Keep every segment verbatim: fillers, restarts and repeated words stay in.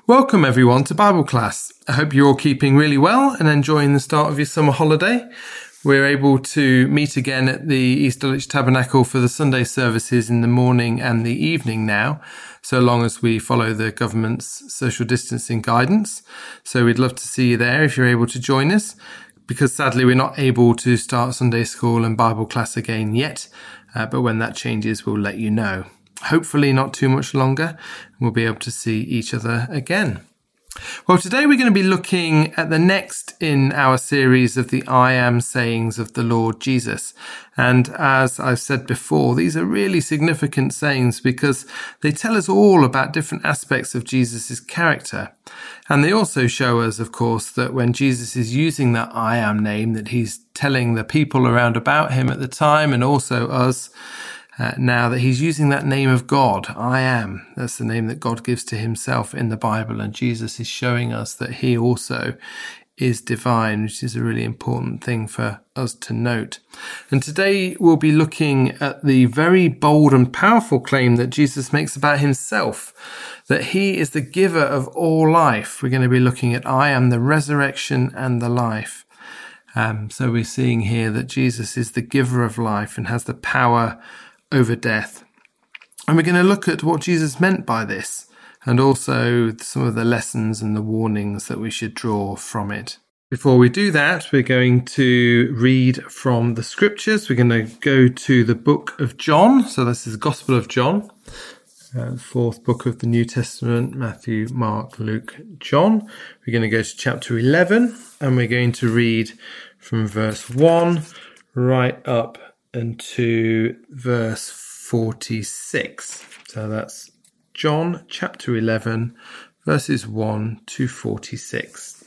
Welcome everyone to Bible class. I hope you're all keeping really well and enjoying the start of your summer holiday. We're able to meet again at the East Dulwich Tabernacle for the Sunday services in the morning and the evening now, so long as we follow the government's social distancing guidance. So we'd love to see you there if you're able to join us, because sadly we're not able to start Sunday school and Bible class again yet, uh, but when that changes we'll let you know. Hopefully not too much longer, we'll be able to see each other again. Well, today we're going to be looking at the next in our series of the I Am sayings of the Lord Jesus. And as I've said before, these are really significant sayings because they tell us all about different aspects of Jesus' character. And they also show us, of course, that when Jesus is using that I Am name, that he's telling the people around about him at the time and also us, Uh, now that he's using that name of God, I am. That's the name that God gives to himself in the Bible. And Jesus is showing us that he also is divine, which is a really important thing for us to note. And today we'll be looking at the very bold and powerful claim that Jesus makes about himself, that he is the giver of all life. We're going to be looking at I am the resurrection and the life. Um, so we're seeing here that Jesus is the giver of life and has the power over death. And we're going to look at what Jesus meant by this and also some of the lessons and the warnings that we should draw from it. Before we do that, we're going to read from the scriptures. We're going to go to the book of John. So this is the Gospel of John, uh, fourth book of the New Testament, Matthew, Mark, Luke, John. We're going to go to chapter eleven and we're going to read from verse one right up into verse forty-six. So that's John chapter eleven, verses one to forty-six.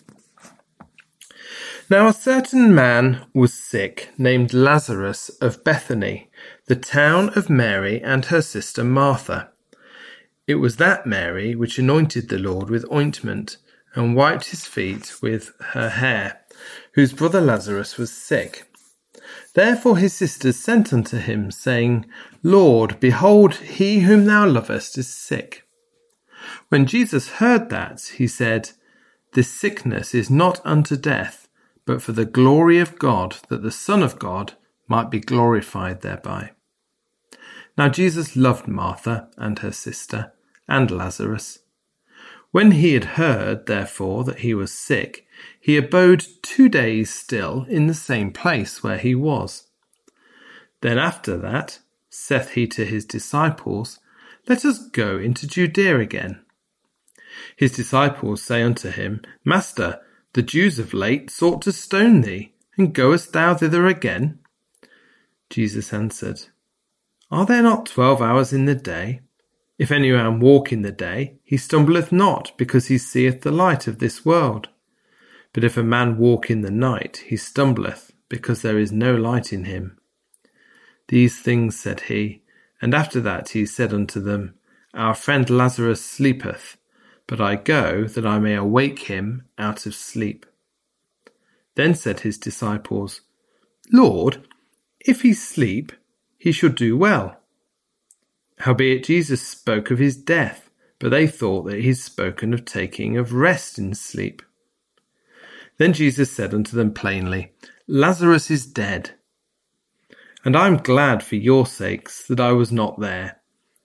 Now a certain man was sick, named Lazarus of Bethany, the town of Mary and her sister Martha. It was that Mary which anointed the Lord with ointment and wiped his feet with her hair, whose brother Lazarus was sick. Therefore his sisters sent unto him, saying, Lord, behold, he whom thou lovest is sick. When Jesus heard that, he said, This sickness is not unto death, but for the glory of God, that the Son of God might be glorified thereby. Now Jesus loved Martha and her sister, and Lazarus. When he had heard, therefore, that he was sick, he abode two days still in the same place where he was. Then after that saith he to his disciples, Let us go into Judea again. His disciples say unto him, Master, the Jews of late sought to stone thee, and goest thou thither again? Jesus answered, Are there not twelve hours in the day? If any man walk in the day, he stumbleth not, because he seeth the light of this world. But if a man walk in the night, he stumbleth, because there is no light in him. These things said he, and after that he said unto them, Our friend Lazarus sleepeth, but I go that I may awake him out of sleep. Then said his disciples, Lord, if he sleep, he should do well. Howbeit Jesus spoke of his death, but they thought that he had spoken of taking of rest in sleep. Then Jesus said unto them plainly, Lazarus is dead, and I am glad for your sakes that I was not there,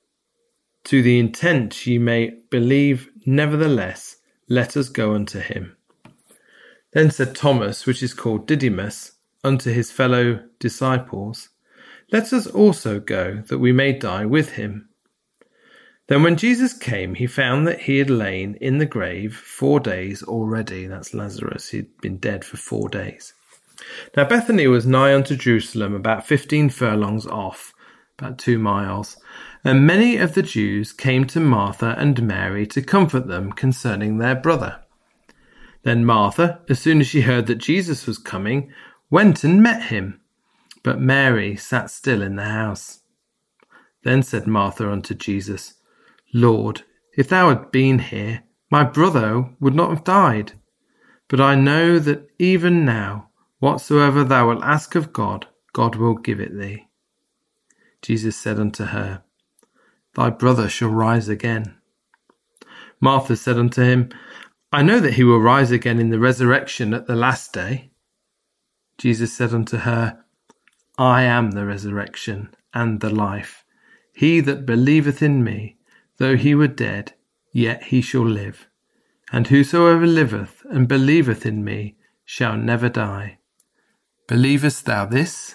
to the intent ye may believe. Nevertheless, let us go unto him. Then said Thomas, which is called Didymus, unto his fellow disciples, Let us also go, that we may die with him. Then when Jesus came, he found that he had lain in the grave four days already. That's Lazarus. He'd been dead for four days. Now Bethany was nigh unto Jerusalem, about fifteen furlongs off, about two miles. And many of the Jews came to Martha and Mary to comfort them concerning their brother. Then Martha, as soon as she heard that Jesus was coming, went and met him. But Mary sat still in the house. Then said Martha unto Jesus, Lord, if thou had been here, my brother would not have died. But I know that even now, whatsoever thou wilt ask of God, God will give it thee. Jesus said unto her, Thy brother shall rise again. Martha said unto him, I know that he will rise again in the resurrection at the last day. Jesus said unto her, I am the resurrection and the life. He that believeth in me, though he were dead, yet he shall live. And whosoever liveth and believeth in me shall never die. Believest thou this?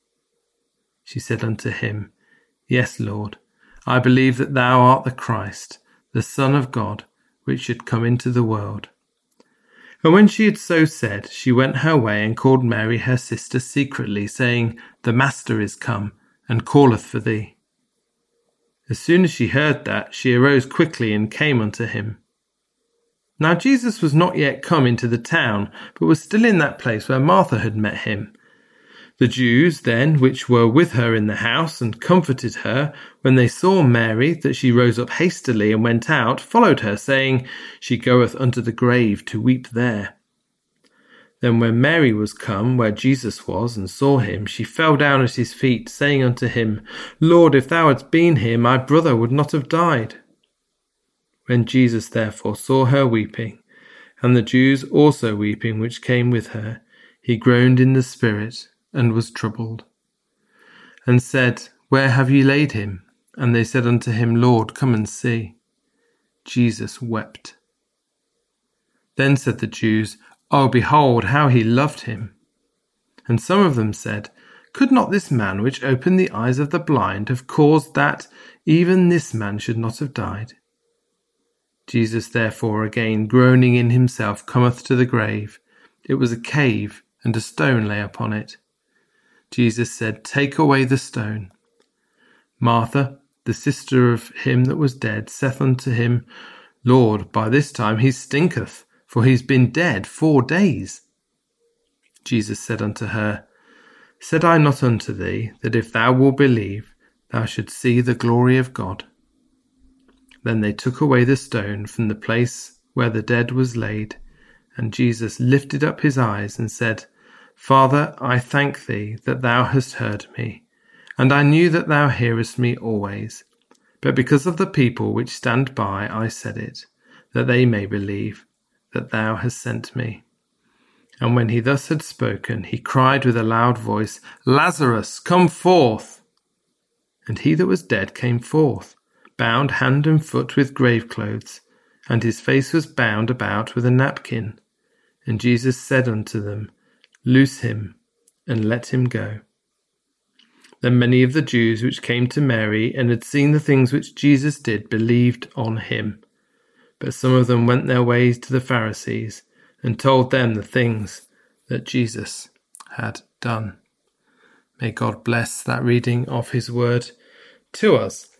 She said unto him, Yes, Lord, I believe that thou art the Christ, the Son of God, which should come into the world. And when she had so said, she went her way and called Mary her sister secretly, saying, The Master is come, and calleth for thee. As soon as she heard that, she arose quickly and came unto him. Now Jesus was not yet come into the town, but was still in that place where Martha had met him. The Jews then, which were with her in the house, and comforted her, when they saw Mary, that she rose up hastily and went out, followed her, saying, She goeth unto the grave to weep there. Then when Mary was come where Jesus was, and saw him, she fell down at his feet, saying unto him, Lord, if thou hadst been here, my brother would not have died. When Jesus therefore saw her weeping, and the Jews also weeping which came with her, he groaned in the spirit, and was troubled, and said, Where have ye laid him? And they said unto him, Lord, come and see. Jesus wept. Then said the Jews, Oh, behold, how he loved him. And some of them said, Could not this man which opened the eyes of the blind have caused that even this man should not have died? Jesus therefore, again groaning in himself, cometh to the grave. It was a cave, and a stone lay upon it. Jesus said, Take away the stone. Martha, the sister of him that was dead, saith unto him, Lord, by this time he stinketh, for he has been dead four days. Jesus said unto her, Said I not unto thee, that if thou wilt believe, thou shouldst see the glory of God? Then they took away the stone from the place where the dead was laid, and Jesus lifted up his eyes and said, Father, I thank thee that thou hast heard me, and I knew that thou hearest me always. But because of the people which stand by, I said it, that they may believe that thou hast sent me. And when he thus had spoken, he cried with a loud voice, Lazarus, come forth! And he that was dead came forth, bound hand and foot with grave clothes, and his face was bound about with a napkin. And Jesus said unto them, Loose him, and let him go. Then many of the Jews which came to Mary, and had seen the things which Jesus did, believed on him. But some of them went their ways to the Pharisees, and told them the things that Jesus had done. May God bless that reading of his word to us.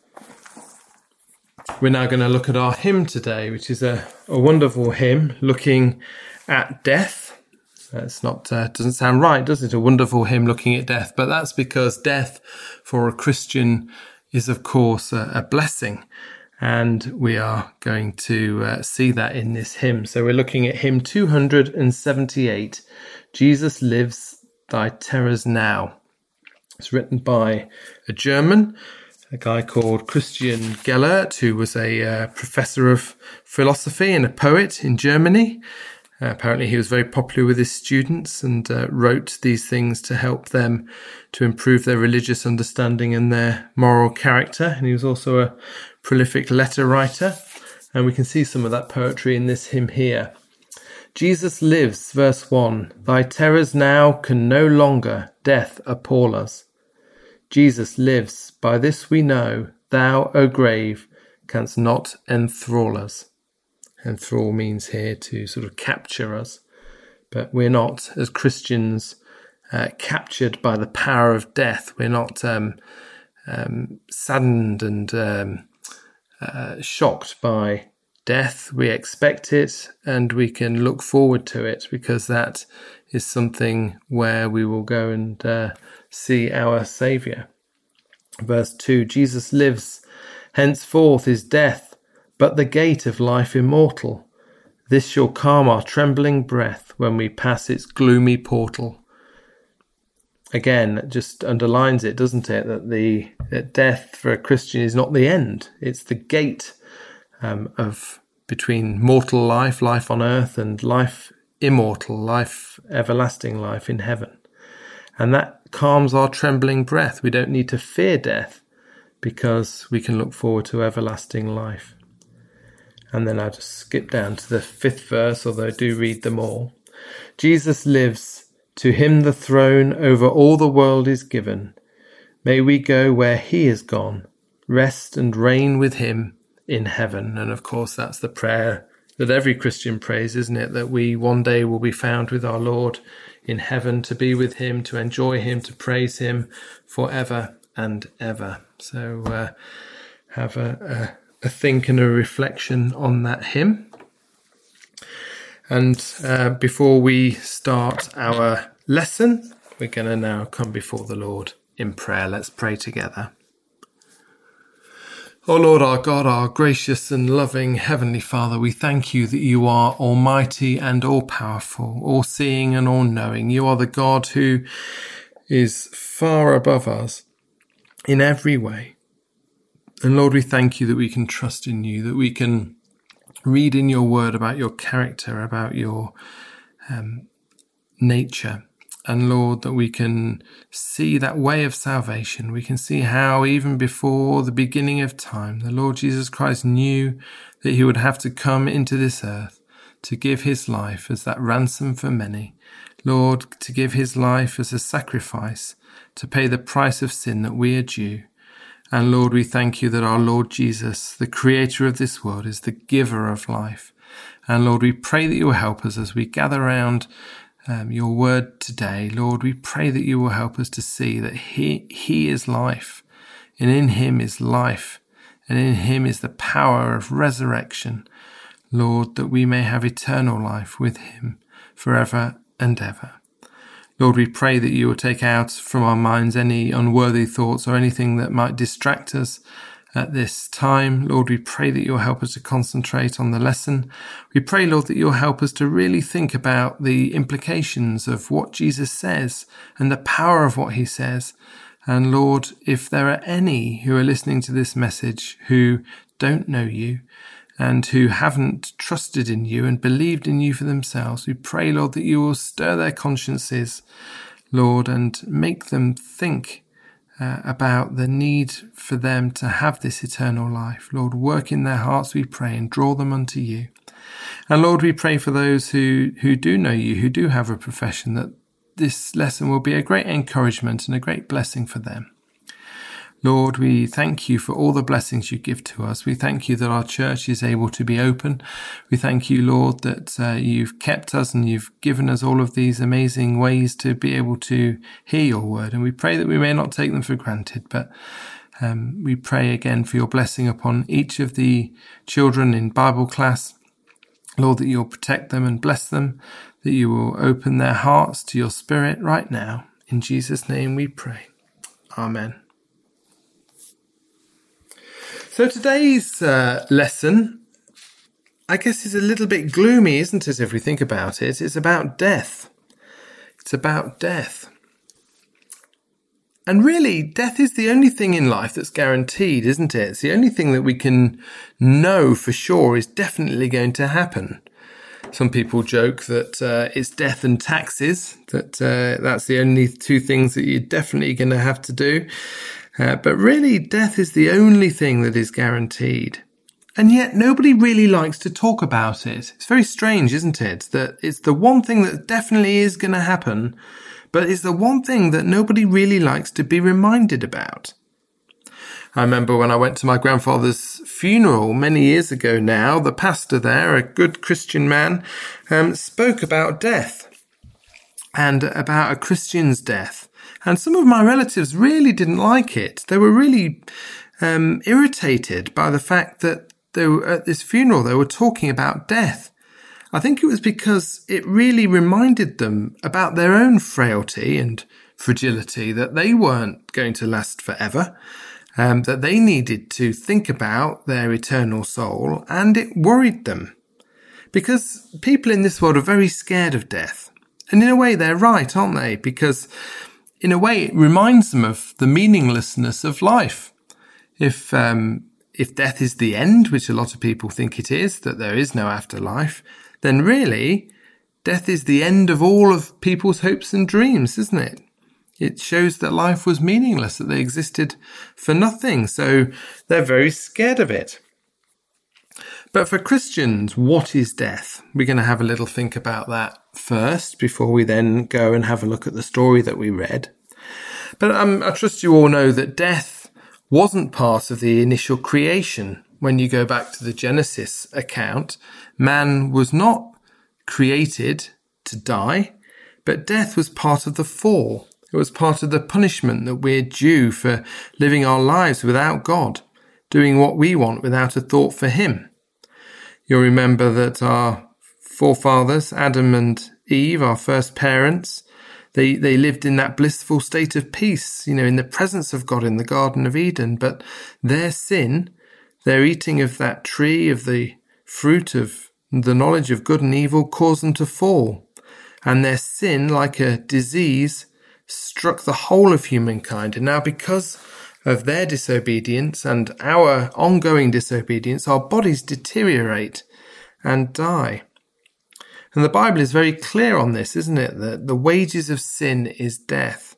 We're now going to look at our hymn today, which is a, a wonderful hymn looking at death. It's not, uh, doesn't sound right, does it? A wonderful hymn looking at death, but that's because death for a Christian is, of course, a, a blessing. And we are going to uh, see that in this hymn. So we're looking at hymn two hundred seventy-eight, Jesus Lives, Thy Terrors Now. It's written by a German, a guy called Christian Gellert, who was a uh, professor of philosophy and a poet in Germany. Uh, apparently he was very popular with his students and uh, wrote these things to help them to improve their religious understanding and their moral character. And he was also a prolific letter writer. And we can see some of that poetry in this hymn here. Jesus lives, verse one. Thy terrors now can no longer death appall us. Jesus lives, by this we know, thou, O grave, canst not enthrall us. Enthrall means here to sort of capture us, but we're not, as Christians, uh, captured by the power of death. We're not um, um, saddened and um, uh, shocked by death. We expect it and we can look forward to it, because that is something where we will go and uh, see our Saviour. Verse two, Jesus lives, henceforth is death but the gate of life immortal. This shall calm our trembling breath when we pass its gloomy portal. Again, it just underlines it, doesn't it, that the that death for a Christian is not the end. It's the gate um, of between mortal life, life on earth, and life immortal, life, everlasting life in heaven. And that calms our trembling breath. We don't need to fear death because we can look forward to everlasting life. And then I'll just skip down to the fifth verse, although I do read them all. Jesus lives. To him the throne over all the world is given. May we go where he is gone, rest and reign with him in heaven. And of course, that's the prayer that every Christian prays, isn't it? That we one day will be found with our Lord in heaven, to be with him, to enjoy him, to praise him forever and ever. So uh, have a, a, a think and a reflection on that hymn. And uh, before we start our lesson, we're going to now come before the Lord in prayer. Let's pray together. O Lord, our God, our gracious and loving Heavenly Father, we thank you that you are almighty and all-powerful, all-seeing and all-knowing. You are the God who is far above us in every way. And Lord, we thank you that we can trust in you, that we can read in your word about your character, about your um, nature. And Lord, that we can see that way of salvation. We can see how even before the beginning of time, the Lord Jesus Christ knew that he would have to come into this earth to give his life as that ransom for many. Lord, to give his life as a sacrifice to pay the price of sin that we are due. And Lord, we thank you that our Lord Jesus, the creator of this world, is the giver of life. And Lord, we pray that you will help us as we gather around um, your word today. Lord, we pray that you will help us to see that he, he is life, and in him is life, and in him is the power of resurrection. Lord, that we may have eternal life with him forever and ever. Lord, we pray that you will take out from our minds any unworthy thoughts or anything that might distract us at this time. Lord, we pray that you'll help us to concentrate on the lesson. We pray, Lord, that you'll help us to really think about the implications of what Jesus says and the power of what he says. And Lord, if there are any who are listening to this message who don't know you, and who haven't trusted in you and believed in you for themselves, we pray, Lord, that you will stir their consciences, Lord, and make them think uh, about the need for them to have this eternal life. Lord, work in their hearts, we pray, and draw them unto you. And Lord, we pray for those who, who do know you, who do have a profession, that this lesson will be a great encouragement and a great blessing for them. Lord, we thank you for all the blessings you give to us. We thank you that our church is able to be open. We thank you, Lord, that uh, you've kept us and you've given us all of these amazing ways to be able to hear your word. And we pray that we may not take them for granted, but um, we pray again for your blessing upon each of the children in Bible class. Lord, that you'll protect them and bless them, that you will open their hearts to your spirit right now. In Jesus' name we pray. Amen. So today's uh, lesson, I guess, is a little bit gloomy, isn't it, if we think about it? It's about death. It's about death. And really, death is the only thing in life that's guaranteed, isn't it? It's the only thing that we can know for sure is definitely going to happen. Some people joke that uh, it's death and taxes, that uh, that's the only two things that you're definitely going to have to do. Uh, but really, death is the only thing that is guaranteed. And yet nobody really likes to talk about it. It's very strange, isn't it? That it's the one thing that definitely is going to happen, but it's the one thing that nobody really likes to be reminded about. I remember when I went to my grandfather's funeral many years ago now, the pastor there, a good Christian man, um, spoke about death and about a Christian's death. And some of my relatives really didn't like it. They were really um, irritated by the fact that they were, at this funeral they were talking about death. I think it was because it really reminded them about their own frailty and fragility, that they weren't going to last forever, um, that they needed to think about their eternal soul, and it worried them. Because people in this world are very scared of death. And in a way they're right, aren't they? Because in a way, it reminds them of the meaninglessness of life. If um, if death is the end, which a lot of people think it is, that there is no afterlife, then really death is the end of all of people's hopes and dreams, isn't it? It shows that life was meaningless, that they existed for nothing. So they're very scared of it. But for Christians, what is death? We're going to have a little think about that first before we then go and have a look at the story that we read. But um, I trust you all know that death wasn't part of the initial creation. When you go back to the Genesis account, man was not created to die, but death was part of the fall. It was part of the punishment that we're due for living our lives without God, doing what we want without a thought for him. You'll remember that our forefathers, Adam and Eve, our first parents, they, they lived in that blissful state of peace, you know, in the presence of God in the Garden of Eden. But their sin, their eating of that tree, of the fruit of the knowledge of good and evil, caused them to fall. And their sin, like a disease, struck the whole of humankind. And now because of their disobedience and our ongoing disobedience, our bodies deteriorate and die. And the Bible is very clear on this, isn't it? That the wages of sin is death.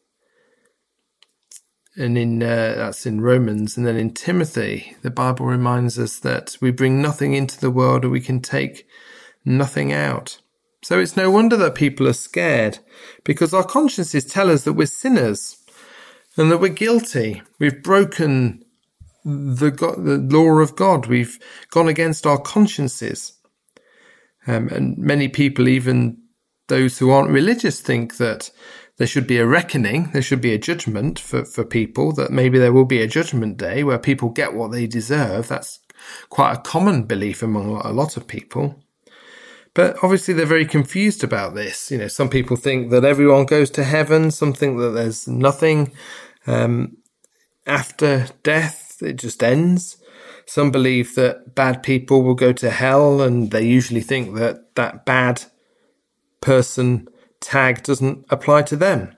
And in uh, that's in Romans. And then in Timothy, the Bible reminds us that we bring nothing into the world and we can take nothing out. So it's no wonder that people are scared, because our consciences tell us that we're sinners and that we're guilty. We've broken the, God, the law of God. We've gone against our consciences. Um, and many people, even those who aren't religious, think that there should be a reckoning, there should be a judgment for, for people, that maybe there will be a judgment day where people get what they deserve. That's quite a common belief among a lot of people. But obviously they're very confused about this. You know, some people think that everyone goes to heaven. Some think that there's nothing um, after death. It just ends. Some believe that bad people will go to hell, and they usually think that that bad person tag doesn't apply to them.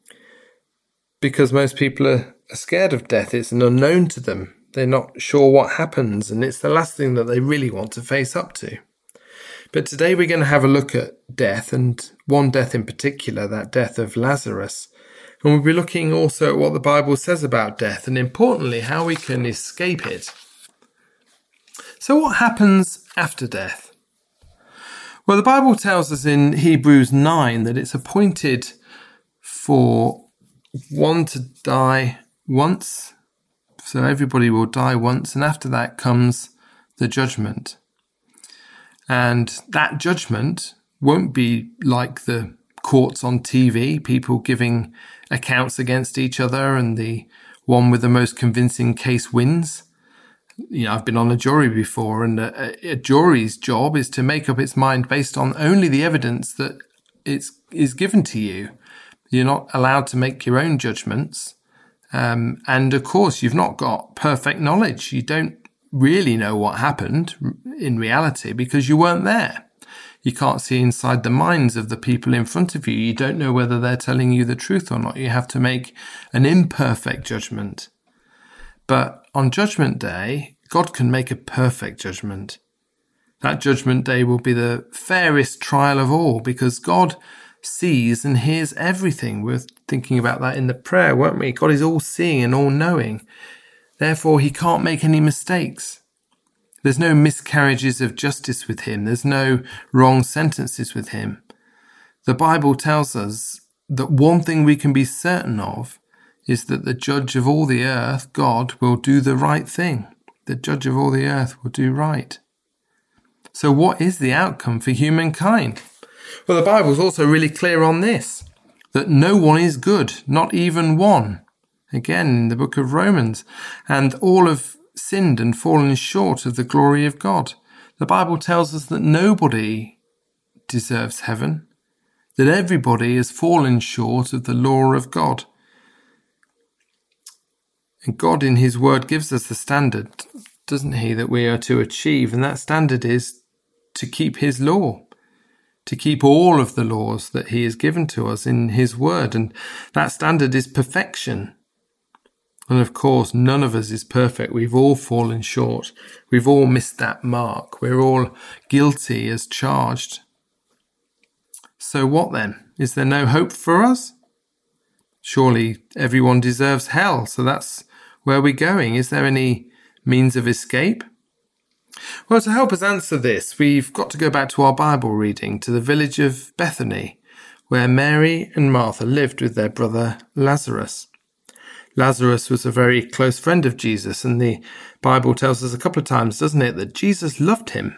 Because most people are, are scared of death. It's an unknown to them. They're not sure what happens, and it's the last thing that they really want to face up to. But today we're going to have a look at death, and one death in particular, that death of Lazarus. And we'll be looking also at what the Bible says about death, and importantly, how we can escape it. So what happens after death? Well, the Bible tells us in Hebrews nine that it's appointed for one to die once. So everybody will die once, and after that comes the judgment. And that judgment won't be like the courts on T V, people giving accounts against each other and the one with the most convincing case wins. You know, I've been on a jury before, and a, a jury's job is to make up its mind based on only the evidence that it's, is given to you. You're not allowed to make your own judgments. Um, and of course, you've not got perfect knowledge. You don't really know what happened in reality because you weren't there. You can't see inside the minds of the people in front of you. You don't know whether they're telling you the truth or not. You have to make an imperfect judgment. But on Judgment Day, God can make a perfect judgment. That Judgment Day will be the fairest trial of all because God sees and hears everything. We're thinking about that in the prayer, weren't we? God is all seeing and all knowing. Therefore, he can't make any mistakes. There's no miscarriages of justice with him. There's no wrong sentences with him. The Bible tells us that one thing we can be certain of is that the judge of all the earth, God, will do the right thing. The judge of all the earth will do right. So what is the outcome for humankind? Well, the Bible's also really clear on this, that no one is good, not even one. Again, in the book of Romans, and all have sinned and fallen short of the glory of God. The Bible tells us that nobody deserves heaven, that everybody has fallen short of the law of God. And God in his word gives us the standard, doesn't he, that we are to achieve, and that standard is to keep his law, to keep all of the laws that he has given to us in his word, and that standard is perfection. And of course, none of us is perfect. We've all fallen short. We've all missed that mark. We're all guilty as charged. So what then? Is there no hope for us? Surely everyone deserves hell, so that's where we're going. Is there any means of escape? Well, to help us answer this, we've got to go back to our Bible reading, to the village of Bethany, where Mary and Martha lived with their brother Lazarus. Lazarus was a very close friend of Jesus, and the Bible tells us a couple of times, doesn't it, that Jesus loved him.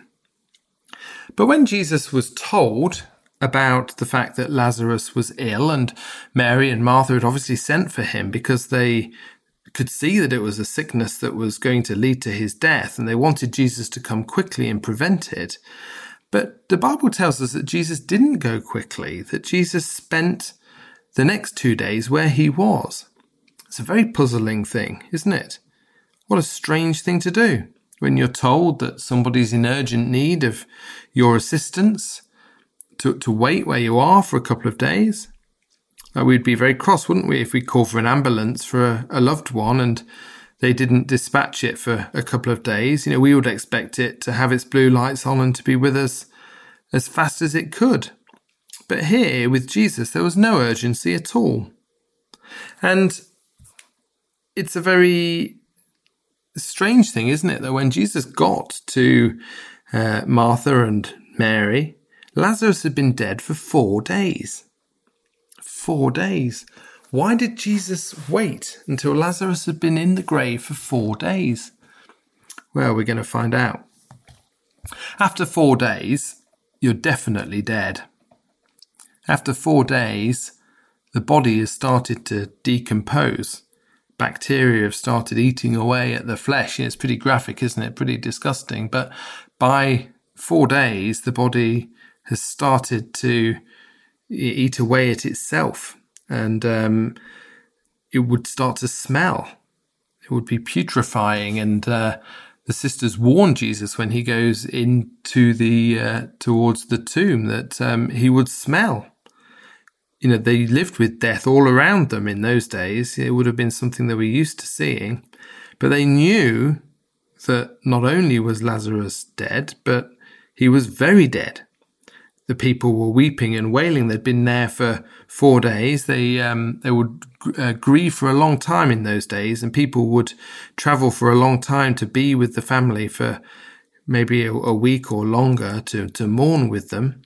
But when Jesus was told about the fact that Lazarus was ill, and Mary and Martha had obviously sent for him because they could see that it was a sickness that was going to lead to his death, and they wanted Jesus to come quickly and prevent it. But the Bible tells us that Jesus didn't go quickly, that Jesus spent the next two days where he was. It's a very puzzling thing, isn't it? What a strange thing to do when you're told that somebody's in urgent need of your assistance, to, to wait where you are for a couple of days. Uh, we'd be very cross, wouldn't we, if we called for an ambulance for a, a loved one and they didn't dispatch it for a couple of days. You know, we would expect it to have its blue lights on and to be with us as fast as it could. But here with Jesus, there was no urgency at all. And it's a very strange thing, isn't it, that when Jesus got to uh, Martha and Mary, Lazarus had been dead for four days. Four days. Why did Jesus wait until Lazarus had been in the grave for four days? Well, we're going to find out. After four days, you're definitely dead. After four days, the body has started to decompose. Bacteria have started eating away at the flesh. It's pretty graphic, isn't it? Pretty disgusting. But by four days, the body has started to eat away at itself, and um, it would start to smell. It would be putrefying, and uh, the sisters warn Jesus when he goes into the uh, towards the tomb that um, he would smell. You know, they lived with death all around them in those days. It would have been something they were used to seeing, but they knew that not only was Lazarus dead, but he was very dead. The people were weeping and wailing. They'd been there for four days. They um, they would uh, grieve for a long time in those days, and people would travel for a long time to be with the family for maybe a, a week or longer to, to mourn with them.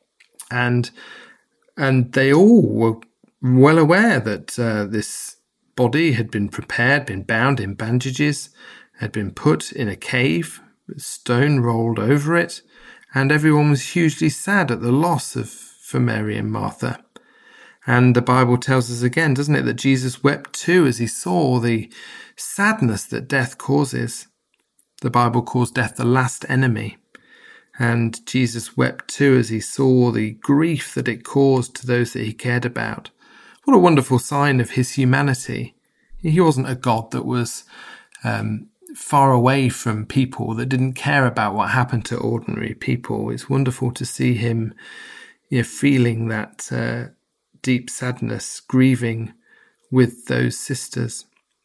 And and they all were well aware that uh, this body had been prepared, been bound in bandages, had been put in a cave, with stone rolled over it. And everyone was hugely sad at the loss of for Mary and Martha. And the Bible tells us again, doesn't it, that Jesus wept too as he saw the sadness that death causes. The Bible calls death the last enemy. And Jesus wept too as he saw the grief that it caused to those that he cared about. What a wonderful sign of his humanity. He wasn't a God that was um, far away from people, that didn't care about what happened to ordinary people. It's wonderful to see him, you know, feeling that uh, deep sadness, grieving with those sisters.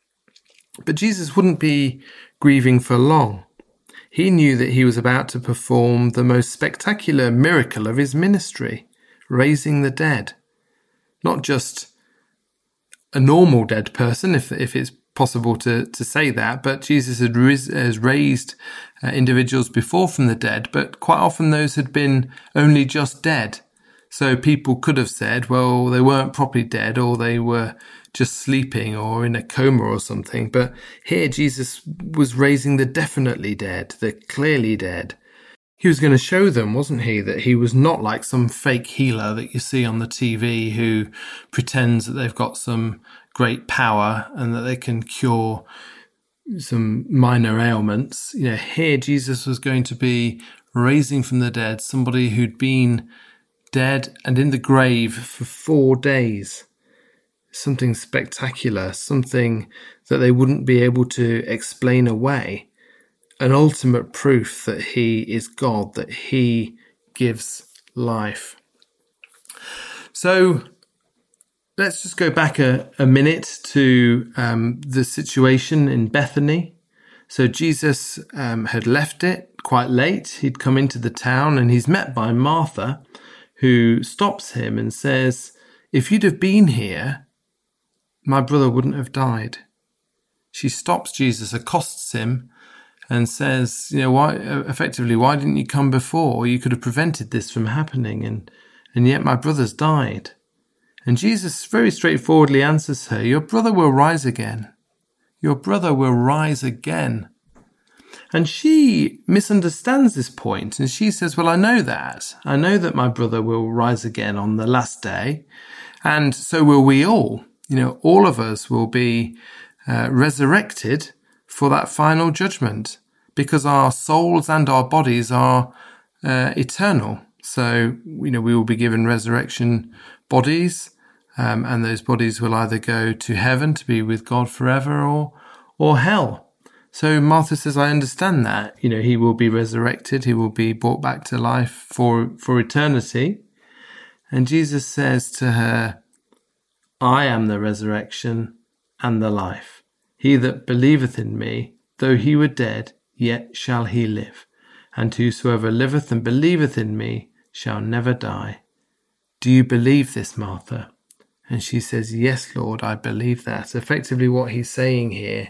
But Jesus wouldn't be grieving for long. He knew that he was about to perform the most spectacular miracle of his ministry, raising the dead. Not just a normal dead person, if if it's possible to, to say that, but Jesus had ris- has raised uh, individuals before from the dead, but quite often those had been only just dead. So people could have said, well, they weren't properly dead, or they were just sleeping or in a coma or something. But here Jesus was raising the definitely dead, the clearly dead. He was going to show them, wasn't he, that he was not like some fake healer that you see on the T V who pretends that they've got some great power and that they can cure some minor ailments. You know, here Jesus was going to be raising from the dead somebody who'd been dead and in the grave for four days. Something spectacular, something that they wouldn't be able to explain away. An ultimate proof that he is God, that he gives life. So let's just go back a, a minute to um, the situation in Bethany. So Jesus um, had left it quite late. He'd come into the town and he's met by Martha, who stops him and says, if you'd have been here, my brother wouldn't have died. She stops Jesus, accosts him and says, you know, why, effectively, why didn't you come before? You could have prevented this from happening. And, and yet my brother's died. And Jesus very straightforwardly answers her, your brother will rise again. Your brother will rise again. And she misunderstands this point, and she says, well, I know that. I know that my brother will rise again on the last day, and so will we all. You know, all of us will be uh, resurrected for that final judgment, because our souls and our bodies are uh, eternal. So, you know, we will be given resurrection bodies, um, and those bodies will either go to heaven to be with God forever or or hell. So Martha says, I understand that. You know, he will be resurrected. He will be brought back to life for, for eternity. And Jesus says to her, I am the resurrection and the life. He that believeth in me, though he were dead, yet shall he live. And whosoever liveth and believeth in me shall never die. Do you believe this, Martha? And she says, yes, Lord, I believe that. Effectively what he's saying here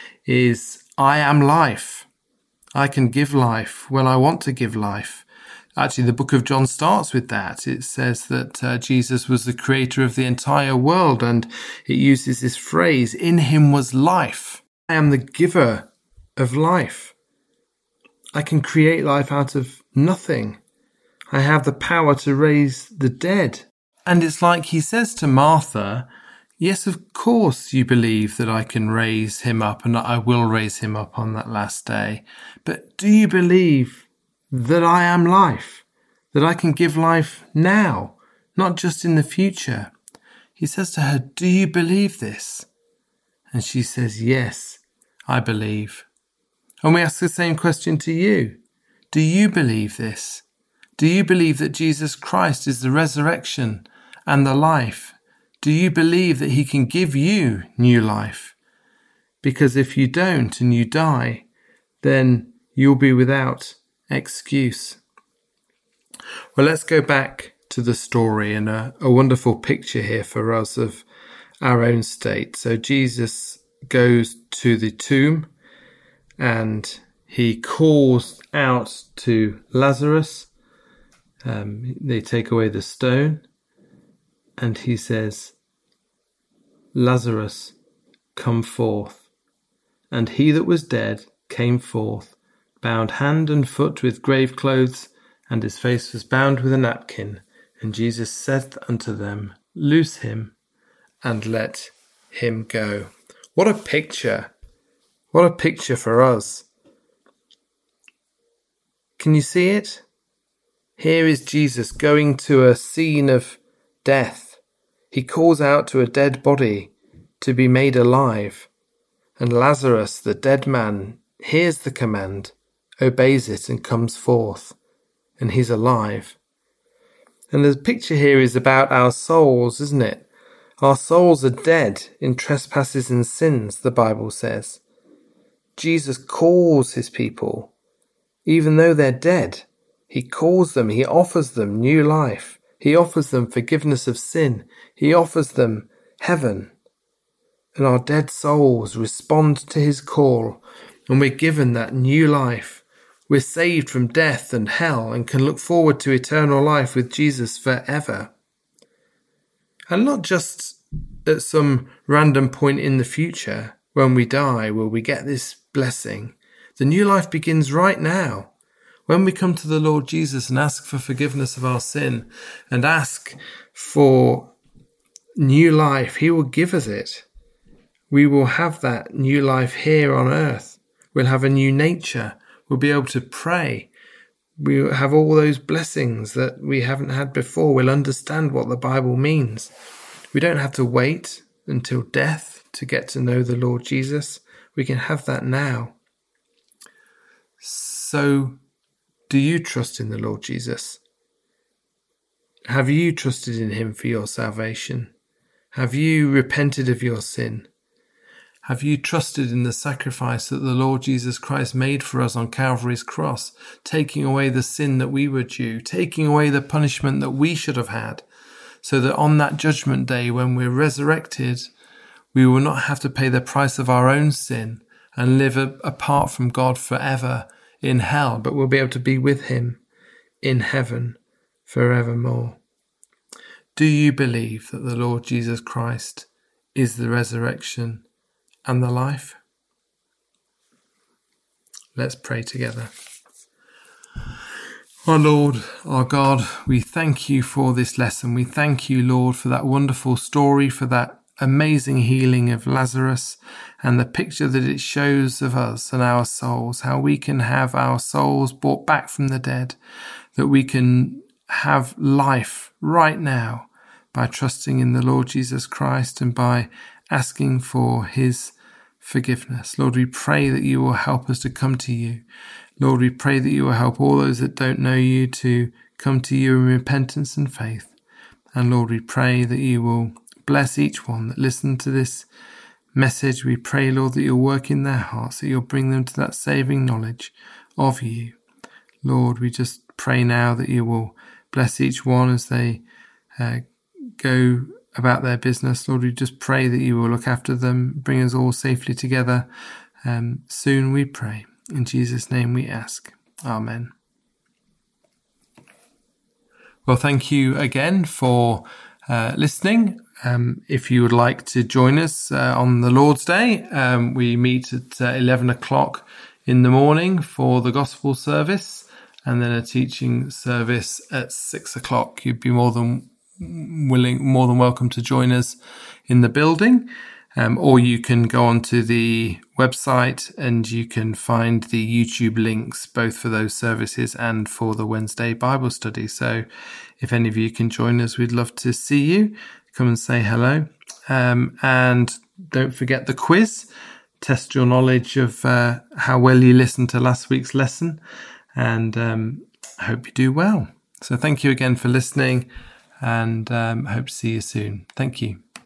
is, I am life. I can give life when I want to give life. Actually, the book of John starts with that. It says that uh, Jesus was the creator of the entire world, and it uses this phrase, in him was life. I am the giver of life. I can create life out of nothing. I have the power to raise the dead. And it's like he says to Martha, yes, of course you believe that I can raise him up and that I will raise him up on that last day. But do you believe that I am life? That I can give life now, not just in the future? He says to her, do you believe this? And she says, yes, I believe. And we ask the same question to you. Do you believe this? Do you believe that Jesus Christ is the resurrection and the life? Do you believe that he can give you new life? Because if you don't and you die, then you'll be without excuse. Well, let's go back to the story and a, a wonderful picture here for us of our own state. So Jesus goes to the tomb and he calls out to Lazarus. Um, they take away the stone. And he says, Lazarus, come forth. And he that was dead came forth, bound hand and foot with grave clothes, and his face was bound with a napkin. And Jesus said unto them, loose him, and let him go. What a picture. What a picture for us. Can you see it? Here is Jesus going to a scene of death. He calls out to a dead body to be made alive. And Lazarus, the dead man, hears the command, obeys it and comes forth. And he's alive. And the picture here is about our souls, isn't it? Our souls are dead in trespasses and sins, the Bible says. Jesus calls his people, even though they're dead. He calls them, he offers them new life. He offers them forgiveness of sin. He offers them heaven. And our dead souls respond to his call, and we're given that new life. We're saved from death and hell and can look forward to eternal life with Jesus forever. And not just at some random point in the future, when we die, will we get this blessing. The new life begins right now. When we come to the Lord Jesus and ask for forgiveness of our sin and ask for new life, he will give us it. We will have that new life here on earth. We'll have a new nature. We'll be able to pray. We'll have all those blessings that we haven't had before. We'll understand what the Bible means. We don't have to wait until death to get to know the Lord Jesus. We can have that now. So, do you trust in the Lord Jesus? Have you trusted in him for your salvation? Have you repented of your sin? Have you trusted in the sacrifice that the Lord Jesus Christ made for us on Calvary's cross, taking away the sin that we were due, taking away the punishment that we should have had, so that on that judgment day when we're resurrected, we will not have to pay the price of our own sin and live a- apart from God forever in hell, but we'll be able to be with him in heaven forevermore. Do you believe that the Lord Jesus Christ is the resurrection and the life? Let's pray together. Our Lord, our God, we thank you for this lesson. We thank you, Lord, for that wonderful story, for that amazing healing of Lazarus and the picture that it shows of us and our souls, how we can have our souls brought back from the dead, that we can have life right now by trusting in the Lord Jesus Christ and by asking for his forgiveness. Lord, we pray that you will help us to come to you. Lord, we pray that you will help all those that don't know you to come to you in repentance and faith. And Lord, we pray that you will bless each one that listened to this message. We pray, Lord, that you'll work in their hearts, that you'll bring them to that saving knowledge of you. Lord, we just pray now that you will bless each one as they uh, go about their business. Lord, we just pray that you will look after them, bring us all safely together. Um, soon we pray. In Jesus' name we ask. Amen. Well, thank you again for uh, listening. Um, if you would like to join us uh, on the Lord's Day, um, we meet at uh, eleven o'clock in the morning for the gospel service, and then a teaching service at six o'clock. You'd be more than willing, more than welcome to join us in the building, um, or you can go onto the website and you can find the YouTube links both for those services and for the Wednesday Bible study. So if any of you can join us, we'd love to see you. Come and say hello. Um, and don't forget the quiz. Test your knowledge of uh, how well you listened to last week's lesson, and um, I hope you do well. So thank you again for listening, and um, hope to see you soon. Thank you.